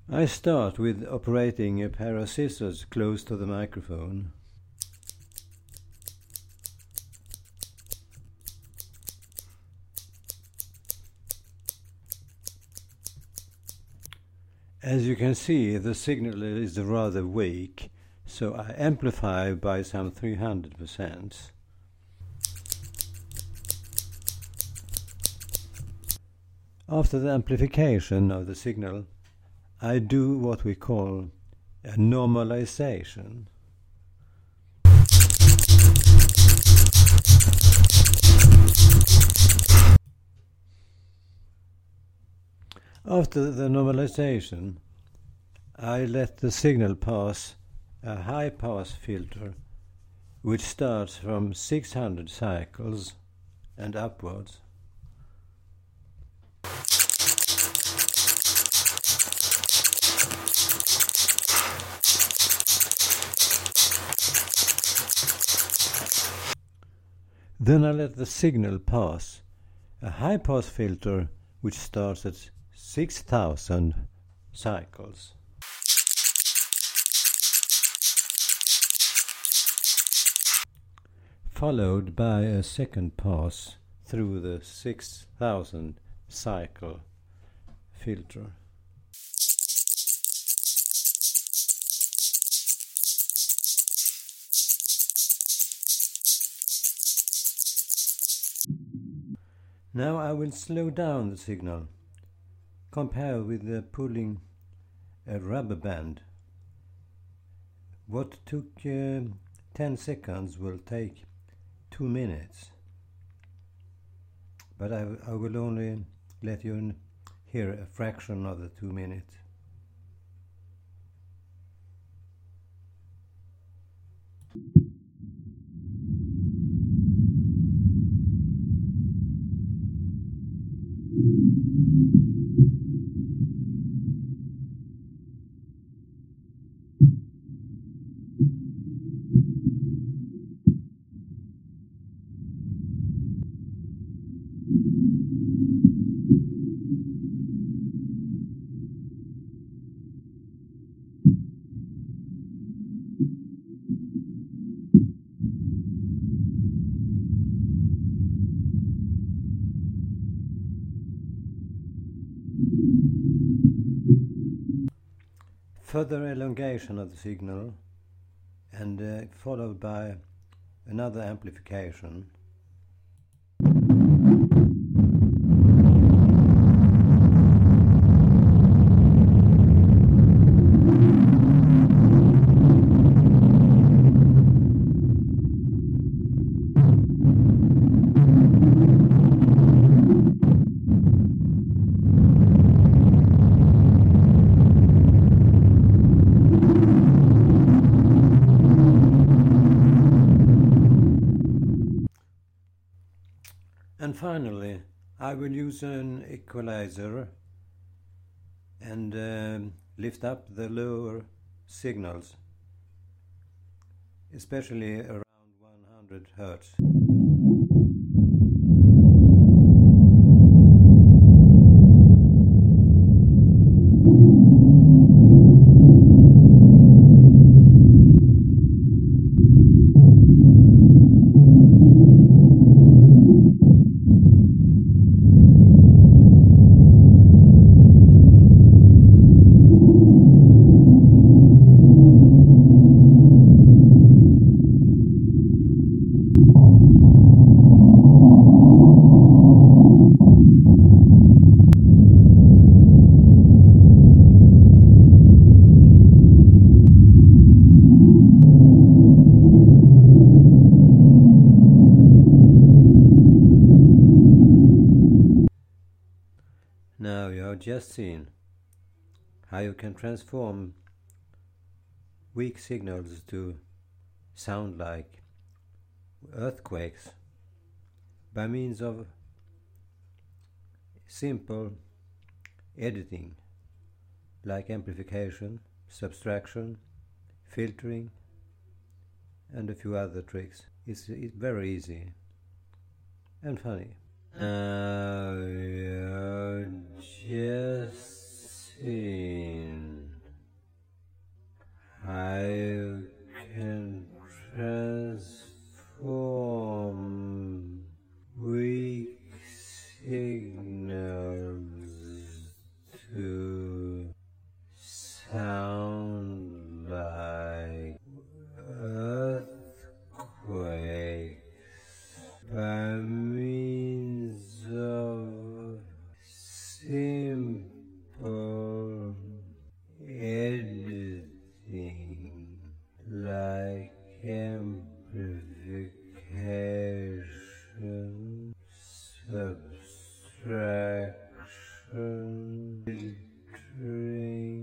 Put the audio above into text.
I start with operating a pair of scissors close to the microphone. As you can see, the signal is rather weak, so I amplify by some 300%. After the amplification of the signal, I do what we call a normalization. After the normalization, I let the signal pass a high-pass filter which starts from 600 cycles and upwards. Then I let the signal pass a high-pass filter which starts at 6,000 cycles. Followed by a second pass through the 6,000 cycle filter. Now I will slow down the signal. Compare with pulling a rubber band. What took 10 seconds will take 2 minutes. But I will only let you hear a fraction of the 2 minutes. Further elongation of the signal and followed by another amplification. And finally, I will use an equalizer and lift up the lower signals, especially around 100 Hertz. Now you have just seen how you can transform weak signals to sound like earthquakes by means of simple editing like amplification, subtraction, filtering and a few other tricks. It's very easy and funny. Now you're just seen subtraction, filtering,